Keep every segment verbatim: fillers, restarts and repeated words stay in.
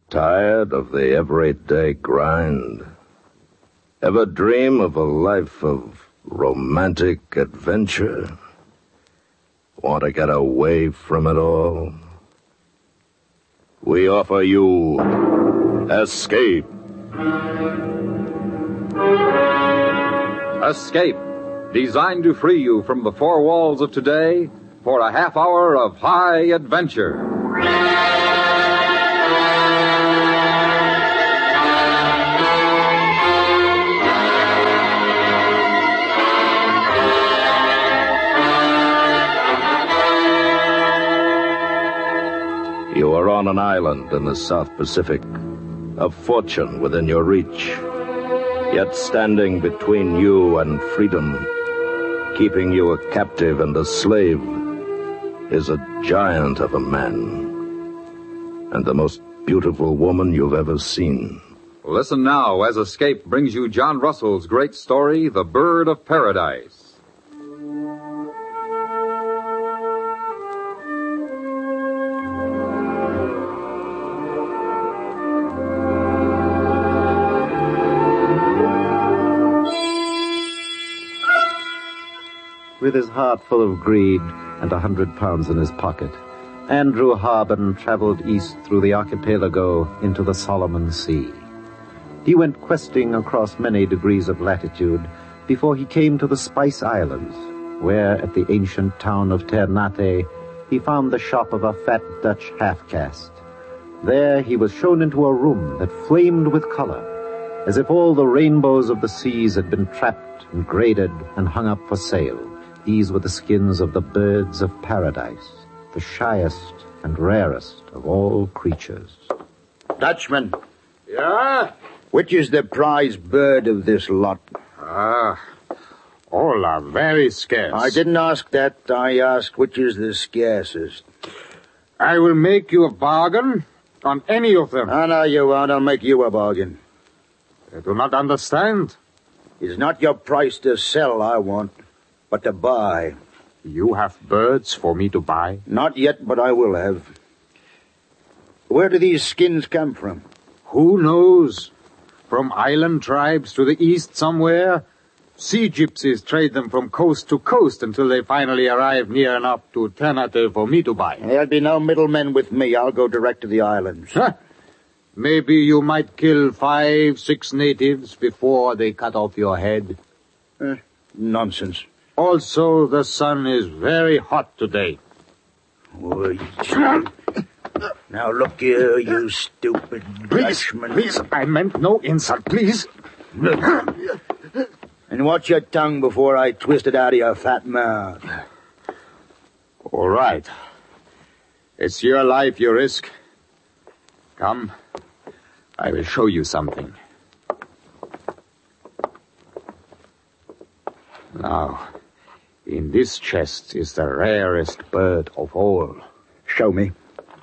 Tired of the everyday grind? Ever dream of a life of romantic adventure? Want to get away from it all? We offer you Escape. Escape, designed to free you from the four walls of today for a half hour of high adventure. You are on an island in the South Pacific, of fortune within your reach, yet standing between you and freedom, keeping you a captive and a slave, is a giant of a man, and the most beautiful woman you've ever seen. Listen now as Escape brings you John Russell's great story, The Bird of Paradise. With his heart full of greed and a hundred pounds in his pocket, Andrew Harbin traveled east through the archipelago into the Solomon Sea. He went questing across many degrees of latitude before he came to the Spice Islands, where at the ancient town of Ternate he found the shop of a fat Dutch half-caste. There he was shown into a room that flamed with color, as if all the rainbows of the seas had been trapped and graded and hung up for sale. These were the skins of the birds of paradise, the shyest and rarest of all creatures. Dutchman. Yeah? Which is the prize bird of this lot? Ah, all are very scarce. I didn't ask that. I asked which is the scarcest. I will make you a bargain on any of them. I know you won't. I'll make you a bargain. I do not understand. It's not your price to sell I want, but to buy. You have birds for me to buy? Not yet, but I will have. Where do these skins come from? Who knows? From island tribes to the east somewhere. Sea gypsies trade them from coast to coast until they finally arrive near enough to Ternate for me to buy. There'll be no middlemen with me. I'll go direct to the islands. Huh. Maybe you might kill five, six natives before they cut off your head. Eh, nonsense. Also, the sun is very hot today. Wait. Now look here, you stupid Please, Dutchman. please, I meant no insult, please. And watch your tongue before I twist it out of your fat mouth. All right. It's your life you risk. Come, I will show you something. Now, in this chest is the rarest bird of all. Show me.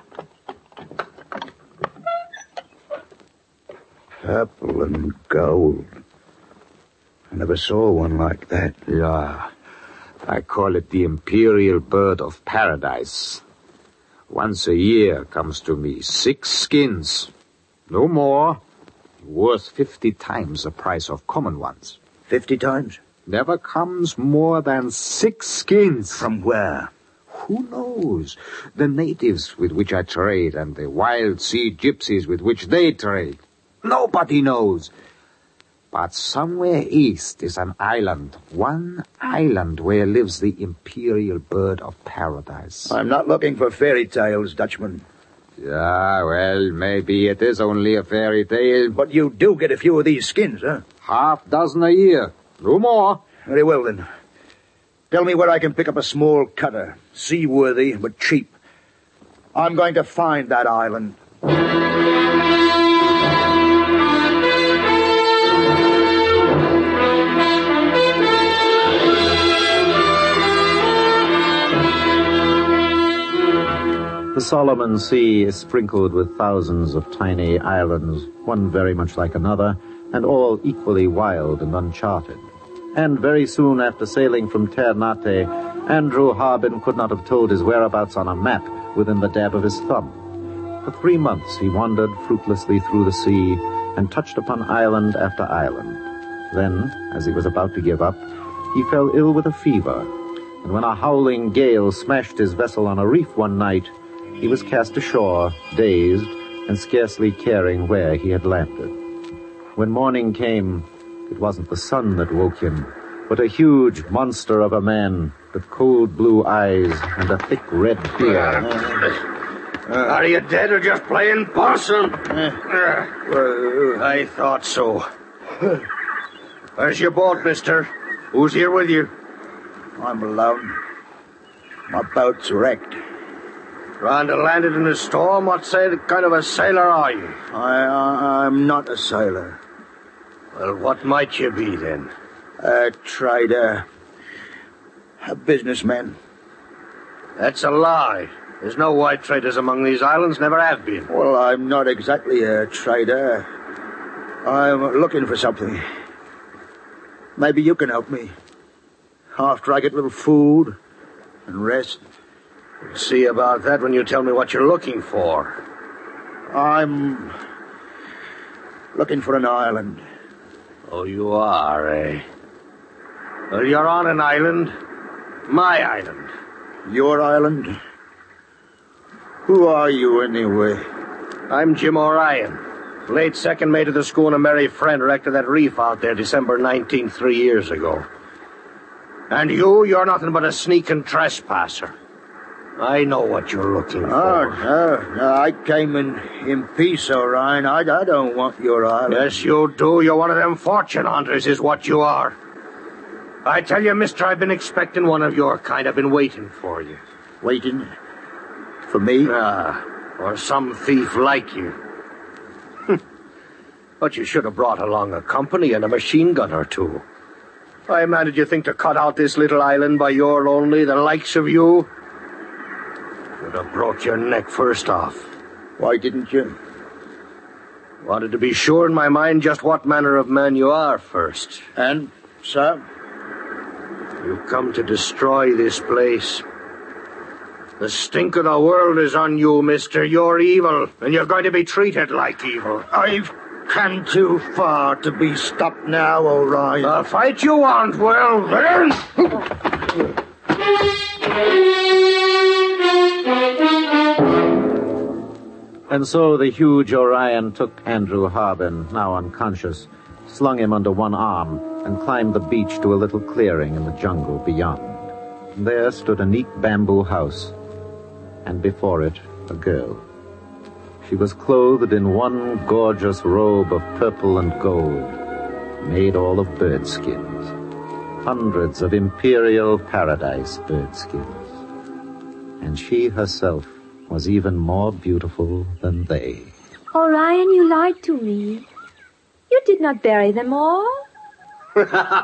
Purple and gold. I never saw one like that. Yeah, I call it the Imperial Bird of Paradise. Once a year comes to me six skins. No more. Worth fifty times the price of common ones. Fifty times? Never comes more than six skins. From where? Who knows? The natives with which I trade and the wild sea gypsies with which they trade. Nobody knows. But somewhere east is an island, one island where lives the Imperial Bird of Paradise. I'm not looking for fairy tales, Dutchman. Yeah, well, maybe it is only a fairy tale. But you do get a few of these skins, huh? Half dozen a year. No more. Very well, then. Tell me where I can pick up a small cutter. Seaworthy, but cheap. I'm going to find that island. The Solomon Sea is sprinkled with thousands of tiny islands, one very much like another, and all equally wild and uncharted. And very soon after sailing from Ternate, Andrew Harbin could not have told his whereabouts on a map within the dab of his thumb. For three months he wandered fruitlessly through the sea and touched upon island after island. Then, as he was about to give up, he fell ill with a fever, and when a howling gale smashed his vessel on a reef one night, he was cast ashore, dazed, and scarcely caring where he had landed. When morning came, it wasn't the sun that woke him, but a huge monster of a man with cold blue eyes and a thick red beard. Uh, Are you dead or just playing possum? Uh, well, I thought so. Where's your boat, mister? Who's here with you? I'm alone. My boat's wrecked. Trying to land it in a storm? What say, kind of a sailor are you? I, I, I'm not a sailor. Well, what might you be, then? A trader. A businessman. That's a lie. There's no white traders among these islands, never have been. Well, I'm not exactly a trader. I'm looking for something. Maybe you can help me. After I get a little food and rest. We'll see about that when you tell me what you're looking for. I'm looking for an island. Oh, you are, eh? Well, you're on an island. My island. Your island? Who are you, anyway? I'm Jim O'Ryan. Late second mate of the schooner Mary Friend wrecked at that reef out there December nineteenth, three years ago. And you, you're nothing but a sneaking trespasser. I know what you're looking for. Oh, no, no, I came in, in peace, O'Ryan. I, I don't want your island. Yes, you do. You're one of them fortune hunters is what you are. I tell you, mister, I've been expecting one of your kind. I've been waiting for you. Waiting? For me? Ah, or some thief like you. But you should have brought along a company and a machine gun or two. Why, man, did you think to cut out this little island by your lonely, the likes of you? Should have broke your neck first off. Why didn't you? Wanted to be sure in my mind just what manner of man you are first. And, sir? You come to destroy this place. The stink of the world is on you, mister. You're evil, and you're going to be treated like evil. I've come too far to be stopped now, O'Ryan. The fight you want, well, then... And so the huge Orion took Andrew Harbin, now unconscious, slung him under one arm, and climbed the beach to a little clearing in the jungle beyond. There stood a neat bamboo house, and before it, a girl. She was clothed in one gorgeous robe of purple and gold, made all of bird skins. Hundreds of imperial paradise bird skins. And she herself was even more beautiful than they. Orion, you lied to me. You did not bury them all. You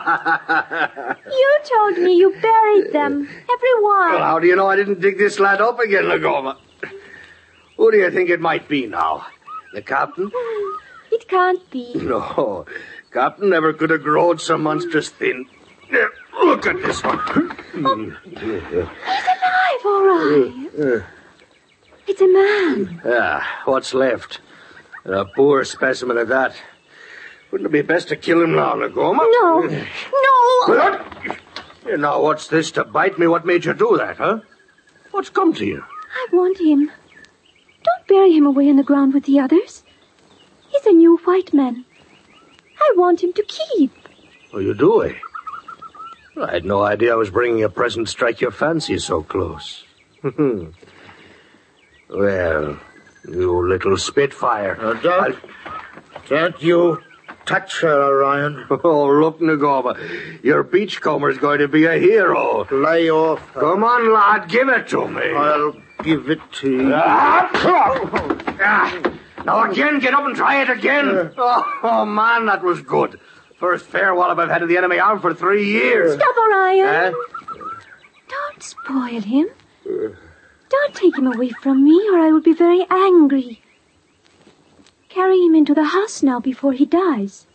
told me you buried them, every one. Well, how do you know I didn't dig this lad up again, Lagoma? Who do you think it might be now? The captain? It can't be. No, captain never could have grown so monstrous thin. There, look at this one. Oh, he's alive, Orion. Uh, it's a man. Yeah, what's left? A poor specimen of that. Wouldn't it be best to kill him now, Lagoma? No, no. What? Now, what's this to bite me? What made you do that, huh? What's come to you? I want him. Don't bury him away in the ground with the others. He's a new white man. I want him to keep. Oh, you do, eh? Well, I had no idea I was bringing a present strike your fancy so close. Well, you little spitfire. Uh, don't, don't you touch her, Orion. Oh, look, Nagoma. Your beachcomber's going to be a hero. Lay off her. Come on, lad, give it to me. I'll give it to you. Ah, now again, get up and try it again. Uh, oh, oh, man, that was good. First fair wallop I've had of the enemy armed for three years. Stop, Orion. Uh, Don't spoil him. Uh, Don't take him away from me, or I will be very angry. Carry him into the house now before he dies.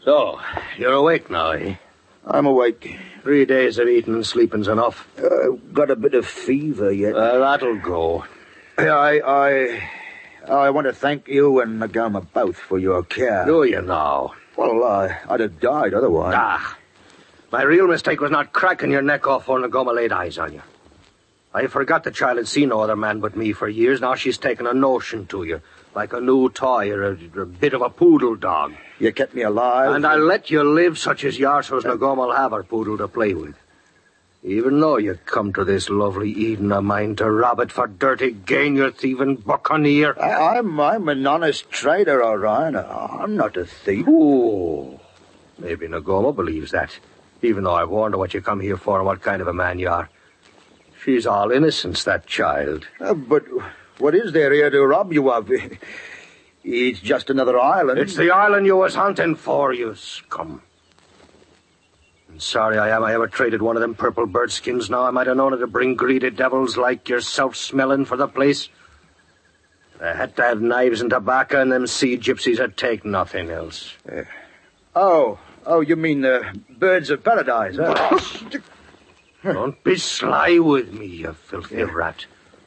So, you're awake now, eh? I'm awake. Three days of eating and sleeping's enough. Uh, got a bit of fever yet. Uh, that'll go. I, I, I want to thank you and Nagoma both for your care. Do you now? Well, uh, I'd have died otherwise. Ah, my real mistake was not cracking your neck off when Nagoma laid eyes on you. I forgot the child had seen no other man but me for years. Now she's taken a notion to you, like a new toy or a, a bit of a poodle dog. You kept me alive. And I'll let you live such as you are so's Nagoma'll have her poodle to play with. Even though you come to this lovely Eden of mine to rob it for dirty gain, you thieving buccaneer. I, I'm I'm an honest trader, Orion. I'm not a thief. Ooh, maybe Nagoma believes that, even though I warned her what you come here for and what kind of a man you are. She's all innocence, that child. Uh, but what is there here to rob you of? It's just another island. It's the island you was hunting for, you scum. And sorry I am I ever traded one of them purple bird skins now. I might have known it to bring greedy devils like yourself smelling for the place. They had to have knives and tobacco, and them sea gypsies would take nothing else. Uh, oh, oh, you mean the birds of paradise, huh? Don't be sly with me, you filthy yeah. rat.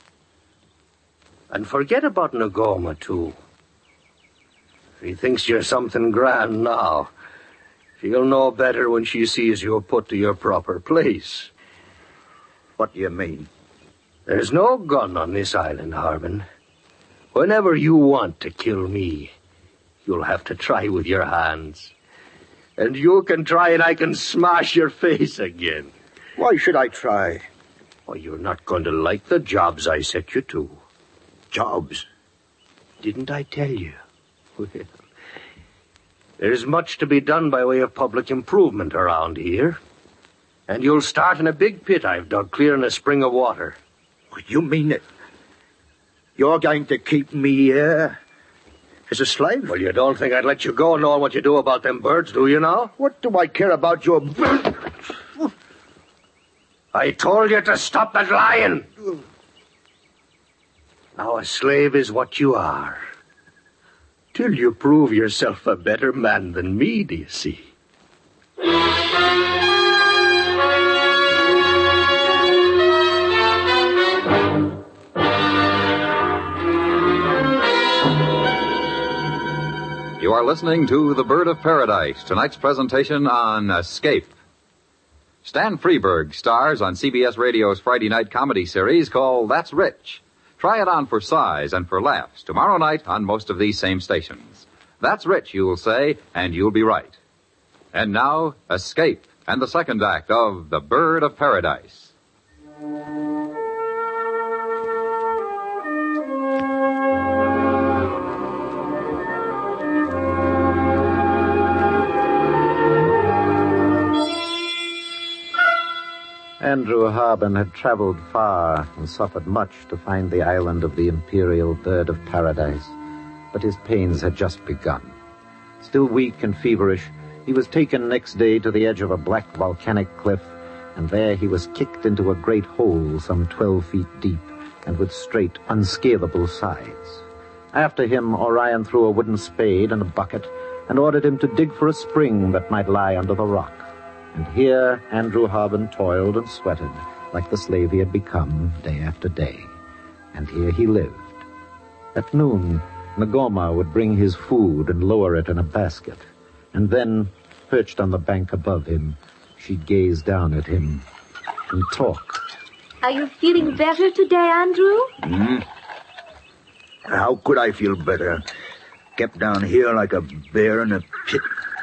And forget about Nagoma, too. She thinks you're something grand now. She'll know better when she sees you're put to your proper place. What do you mean? There's no gun on this island, Harbin. Whenever you want to kill me, you'll have to try with your hands. And you can try and I can smash your face again. Why should I try? Well, you're not going to like the jobs I set you to. Jobs? Didn't I tell you? Well, there's much to be done by way of public improvement around here. And you'll start in a big pit I've dug clear in a spring of water. You mean it? You're going to keep me here as a slave? Well, you don't think I'd let you go knowing what you do about them birds, do you now? What do I care about your birds? I told you to stop that lying. Now a slave is what you are. Till you prove yourself a better man than me, do you see? You are listening to The Bird of Paradise, tonight's presentation on Escape. Stan Freberg stars on C B S Radio's Friday night comedy series called That's Rich. Try it on for size and for laughs tomorrow night on most of these same stations. That's Rich, you'll say, and you'll be right. And now, Escape and the second act of The Bird of Paradise. Andrew Harbin had traveled far and suffered much to find the island of the imperial bird of paradise, but his pains had just begun. Still weak and feverish, he was taken next day to the edge of a black volcanic cliff, and there he was kicked into a great hole some twelve feet deep and with straight, unscalable sides. After him, Orion threw a wooden spade and a bucket and ordered him to dig for a spring that might lie under the rock. And here Andrew Harbin toiled and sweated like the slave he had become day after day. And here he lived. At noon, Nagoma would bring his food and lower it in a basket. And then, perched on the bank above him, she'd gaze down at him and talk. Are you feeling better today, Andrew? Hmm? How could I feel better? Kept down here like a bear in a pit.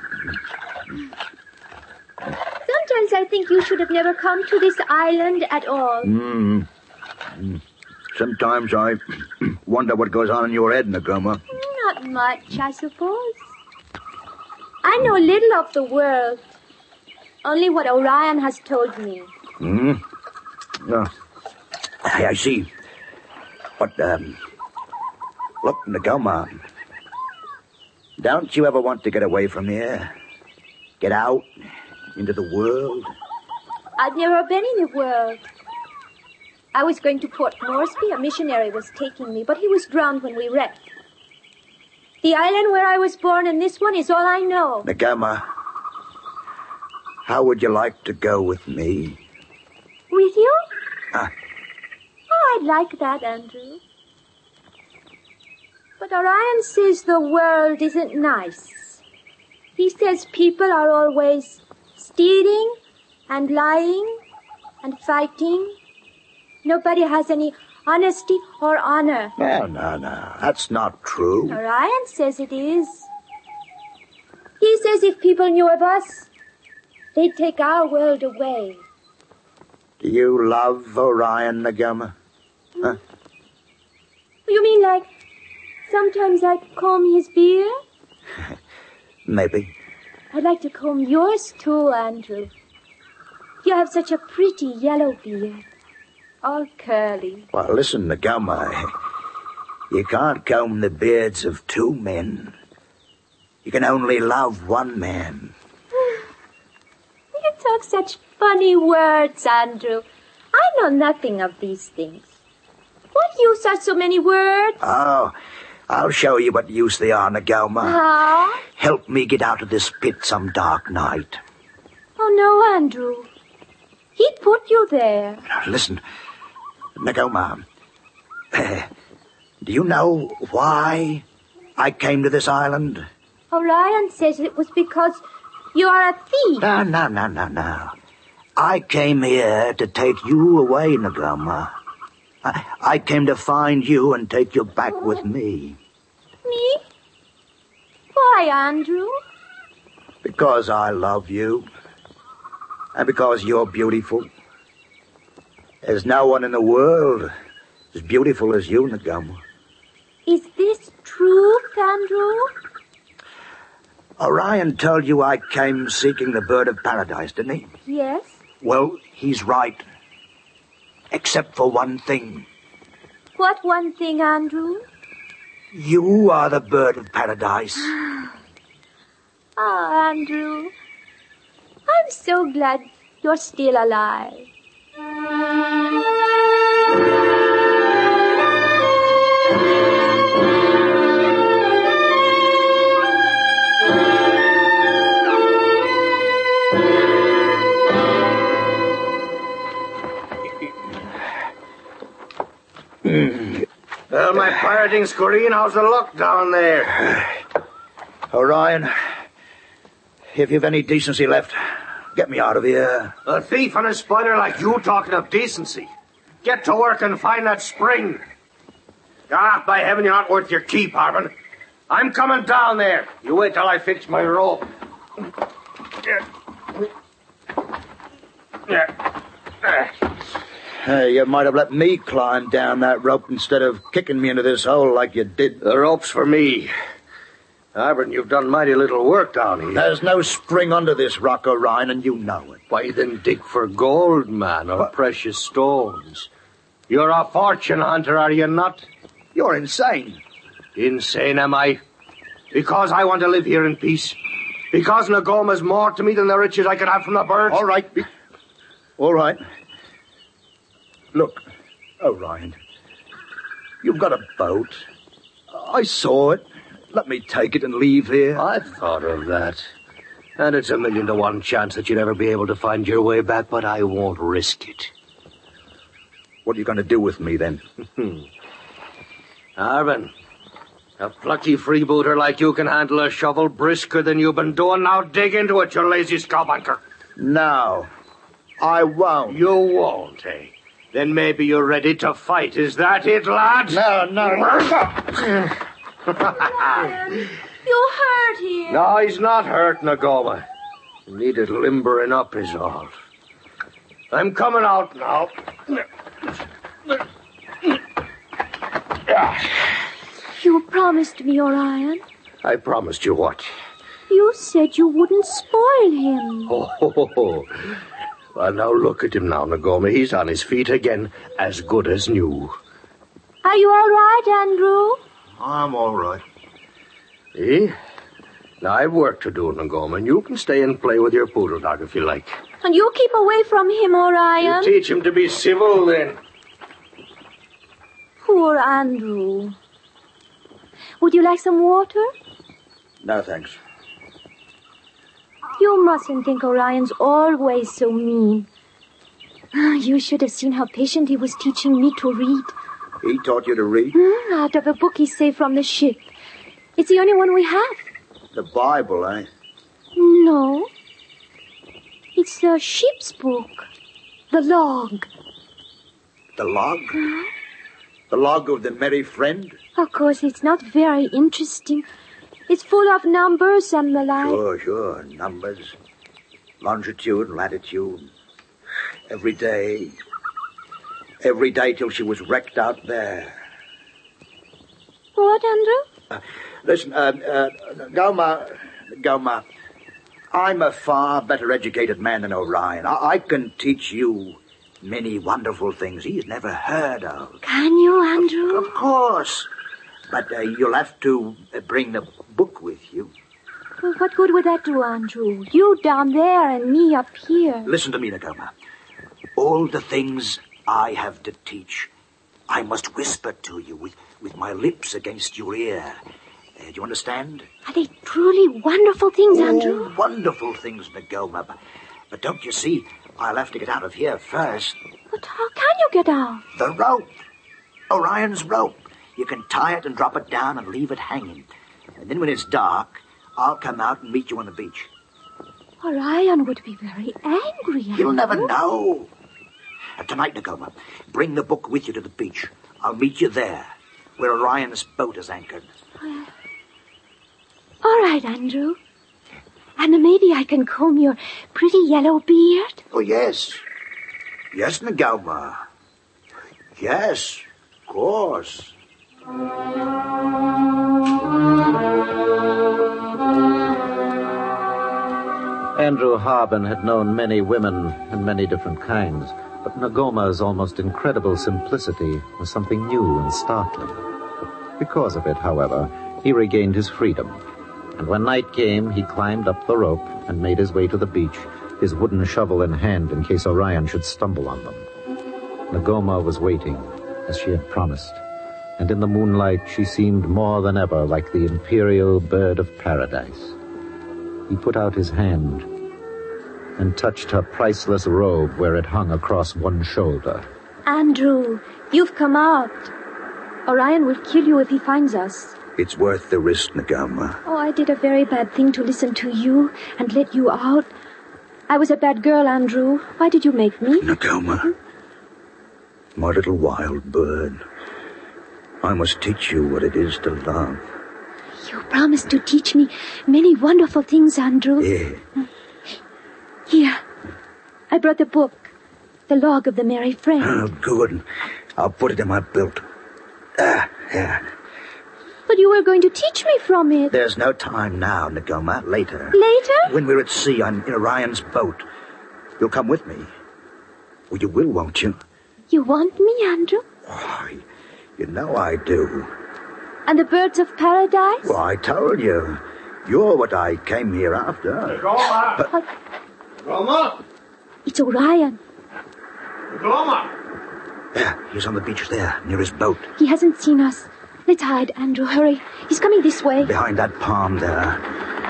Sometimes I think you should have never come to this island at all. Mm. Mm. Sometimes I wonder what goes on in your head, Nagoma. Not much, I suppose. I know little of the world. Only what Orion has told me. Hmm? Yeah. I, I see. But, um... look, Nagoma. Don't you ever want to get away from here? Get out into the world? I've never been in the world. I was going to Port Moresby. A missionary was taking me, but he was drowned when we wrecked. The island where I was born and this one is all I know. Nagoma, how would you like to go with me? With you? Huh? Oh, I'd like that, Andrew. But Orion says the world isn't nice. He says people are always stealing and lying and fighting. Nobody has any honesty or honor. No, no, no. That's not true. Orion says it is. He says if people knew of us, they'd take our world away. Do you love Orion, Nagoma? Huh? You mean like sometimes I'd comb his beard? Maybe. I'd like to comb yours too, Andrew. You have such a pretty yellow beard. All curly. Well, listen, Nagoma. You can't comb the beards of two men. You can only love one man. You talk such funny words, Andrew. I know nothing of these things. What use are so many words? Oh, I'll show you what use they are, Nagoma. How? Help me get out of this pit some dark night. Oh, no, Andrew. He put you there. Listen, Nagoma, uh, do you know why I came to this island? Orion says it was because you are a thief. No, no, no, no, no. I came here to take you away, Nagoma. I, I came to find you and take you back with me. Me? Why, Andrew? Because I love you. And because you're beautiful. There's no one in the world as beautiful as you, Nagoma. Is this truth, Andrew? Orion told you I came seeking the bird of paradise, didn't he? Yes. Well, he's right. Except for one thing. What one thing, Andrew? You are the bird of paradise. Oh, Andrew. I'm so glad you're still alive. Well, my pirating scurrying, how's the luck down there? Orion, if you've any decency left, get me out of here. A thief and a spider like you talking of decency. Get to work and find that spring. Ah, by heaven, you're not worth your keep, Harbin. I'm coming down there. You wait till I fix my rope. Yeah. Yeah. Uh, you might have let me climb down that rope instead of kicking me into this hole like you did. The rope's for me. Harbin, you've done mighty little work down here. There's no spring under this rock, Orion, and you know it. Why then dig for gold, man, or what? Precious stones? You're a fortune hunter, are you not? You're insane. Insane, am I? Because I want to live here in peace. Because Nagoma's more to me than the riches I could have from the birds. All right. Be- All right. Look, Orion, you've got a boat. I saw it. Let me take it and leave here. I thought of that. And it's a million to one chance that you'd ever be able to find your way back, but I won't risk it. What are you going to do with me, then? Harbin, a plucky freebooter like you can handle a shovel brisker than you've been doing. Now dig into it, you lazy scowbanker. No, I won't. You won't, eh? Then maybe you're ready to fight. Is that it, lad? No, no, no. You hurt him. No, he's not hurt, Nagoma. He needed limbering up is all. I'm coming out now. You promised me, Orion. I promised you what? You said you wouldn't spoil him. Oh, ho, ho, ho. Well, now look at him now, Nagoma. He's on his feet again, as good as new. Are you all right, Andrew? I'm all right. Eh? Now, I've work to do, Nagoma, and you can stay and play with your poodle dog if you like. And you keep away from him, Orion. You teach him to be civil, then. Poor Andrew. Would you like some water? No, thanks. You mustn't think Orion's always so mean. You should have seen how patient he was teaching me to read. He taught you to read? Mm, out of a book he saved from the ship. It's the only one we have. The Bible, eh? No. It's the ship's book. The log. The log? The log of the Merry Friend? Of course, it's not very interesting. It's full of numbers and the like. Sure, sure. Numbers. Longitude, latitude. Every day. Every day till she was wrecked out there. What, Andrew? Uh, listen, uh, uh, Gomer, Gomer, I'm a far better educated man than Orion. I, I can teach you many wonderful things he's never heard of. Can you, Andrew? Of, of course. But uh, you'll have to uh, bring the book with you. Well, what good would that do, Andrew? You down there and me up here. Listen to me, Nakoma. All the things I have to teach, I must whisper to you with, with my lips against your ear. Uh, do you understand? Are they truly wonderful things, Andrew? Oh, wonderful things, Nakoma. But, but don't you see, I'll have to get out of here first. But how can you get out? The rope. Orion's rope. You can tie it and drop it down and leave it hanging. And then when it's dark, I'll come out and meet you on the beach. Orion would be very angry, Andrew. You'll never know. Uh, tonight, Nakoma, bring the book with you to the beach. I'll meet you there, where Orion's boat is anchored. Uh, all right, Andrew. And maybe I can comb your pretty yellow beard. Oh, yes. Yes, Nakoma. Yes, of course. Andrew Harbin had known many women and many different kinds, but Nagoma's almost incredible simplicity was something new and startling. Because of it, however, he regained his freedom, and when night came, he climbed up the rope and made his way to the beach, his wooden shovel in hand in case Orion should stumble on them. Nagoma was waiting, as she had promised, and in the moonlight she seemed more than ever like the imperial bird of paradise. He put out his hand and touched her priceless robe where it hung across one shoulder. Andrew, you've come out. Orion will kill you if he finds us. It's worth the risk, Nagoma. Oh, I did a very bad thing to listen to you and let you out. I was a bad girl, Andrew. Why did you make me? Nagoma, hmm? My little wild bird, I must teach you what it is to love. You promised to teach me many wonderful things, Andrew. Yeah. Here, I brought the book, The Log of the Merry Friend. Oh, good. I'll put it in my belt. Ah, yeah. But you were going to teach me from it. There's no time now, Nagoma. Later. Later? When we're at sea on in Orion's boat. You'll come with me. Well, you will, won't you? You want me, Andrew? Oh, you know I do. And the birds of paradise? Well, I told you. You're what I came here after. Nagoma! But... Nagoma! It's Orion. Nagoma! There, he's on the beach there, near his boat. He hasn't seen us. Let's hide, Andrew. Hurry. He's coming this way. Behind that palm there.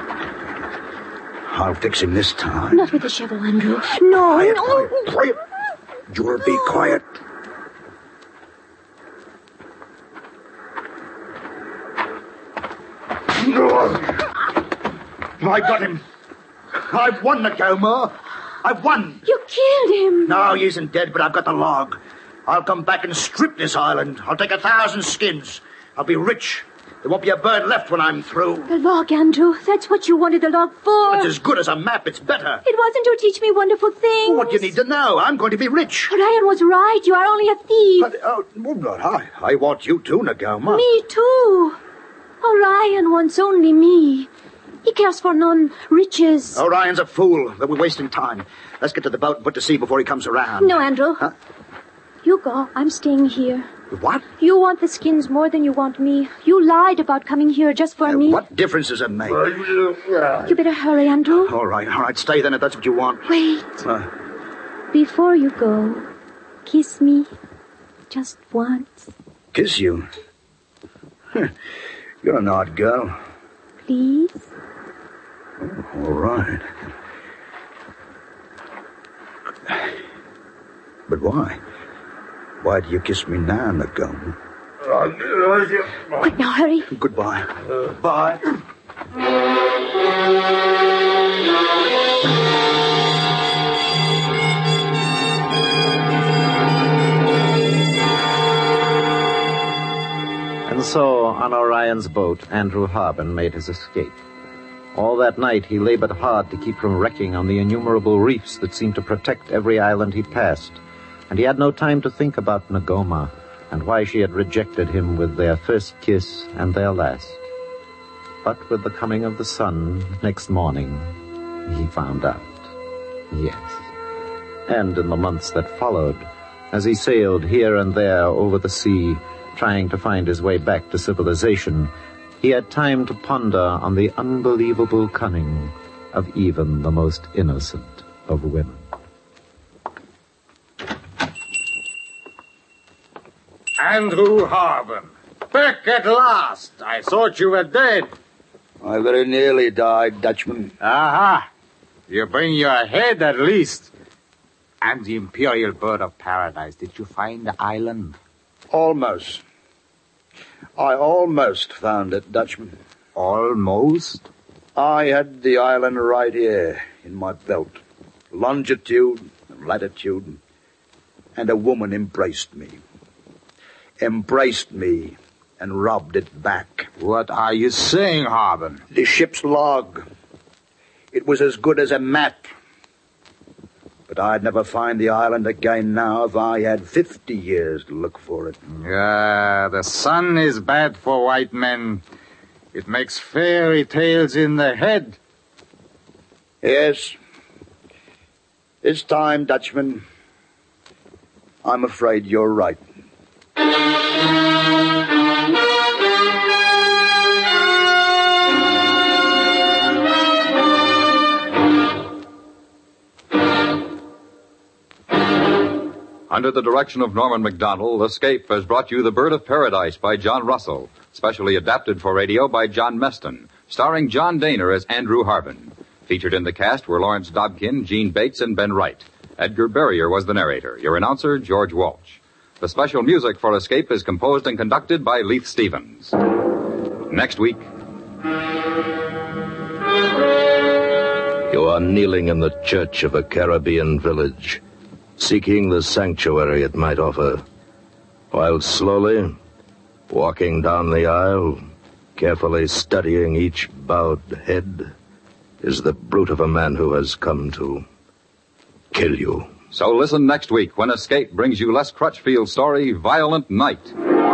I'll fix him this time. Not with the shovel, Andrew. No, quiet, no. Quiet, quiet. You'll be quiet. I got him. I've won, Nagoma. I've won. You killed him. No, he isn't dead, but I've got the log. I'll come back and strip this island. I'll take a thousand skins. I'll be rich. There won't be a bird left when I'm through. The log, Andrew. That's what you wanted the log for. It's as good as a map. It's better. It wasn't to teach me wonderful things. What do you need to know? I'm going to be rich. Orion was right. You are only a thief. But, oh, well, I, I want you too, Nagoma. Me too. Orion wants only me. He cares for none riches. Orion's a fool. That we're wasting time. Let's get to the boat and put to sea before he comes around. No, Andrew. Huh? You go. I'm staying here. What? You want the skins more than you want me. You lied about coming here just for Uh, me. what difference does it make? You better hurry, Andrew. All right, all right. Stay then if that's what you want. Wait. Uh, Before you go, kiss me. Just once. kiss you? You're an odd girl. Please? Oh, all right. But why? Why do you kiss me now, Nagoma? Quick now, hurry. Goodbye. Uh, bye. And so, on Orion's boat, Andrew Harbin made his escape. All that night, he labored hard to keep from wrecking on the innumerable reefs that seemed to protect every island he passed. And he had no time to think about Nagoma and why she had rejected him with their first kiss and their last. But with the coming of the sun next morning, he found out. Yes. And in the months that followed, as he sailed here and there over the sea, trying to find his way back to civilization, he had time to ponder on the unbelievable cunning of even the most innocent of women. Andrew Harbin, back at last. I thought you were dead. I very nearly died, Dutchman. Aha. You bring your head at least. And the Imperial Bird of Paradise. Did you find the island? Almost. I almost found it, Dutchman. Almost? I had the island right here in my belt. Longitude and latitude. And a woman embraced me. Embraced me and robbed it back. What are you saying, Harbin? The ship's log. It was as good as a map. But I'd never find the island again now if I had fifty years to look for it. Yeah, the sun is bad for white men. It makes fairy tales in the head. Yes. It's time, Dutchman. I'm afraid you're right. Under the direction of Norman Macdonald, Escape has brought you The Bird of Paradise by John Russell, specially adapted for radio by John Meston, starring John Daner as Andrew Harbin. Featured in the cast were Lawrence Dobkin, Gene Bates, and Ben Wright. Edgar Barrier was the narrator. Your announcer, George Walsh. The special music for Escape is composed and conducted by Leith Stevens. Next week... You are kneeling in the church of a Caribbean village, seeking the sanctuary it might offer, while slowly, walking down the aisle, carefully studying each bowed head, is the brute of a man who has come to kill you. So listen next week when Escape brings you Les Crutchfield's story, Violent Night.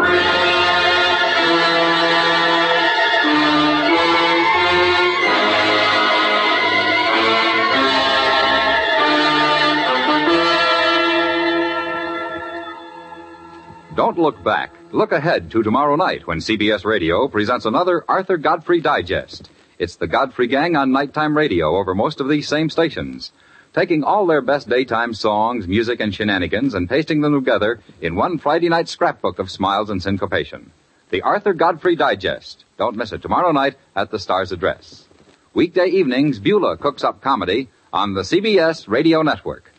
Don't look back. Look ahead to tomorrow night when C B S Radio presents another Arthur Godfrey Digest. It's the Godfrey Gang on nighttime radio over most of these same stations, taking all their best daytime songs, music, and shenanigans and pasting them together in one Friday night scrapbook of smiles and syncopation. The Arthur Godfrey Digest. Don't miss it tomorrow night at the Star's address. Weekday evenings, Beulah cooks up comedy on the C B S Radio Network.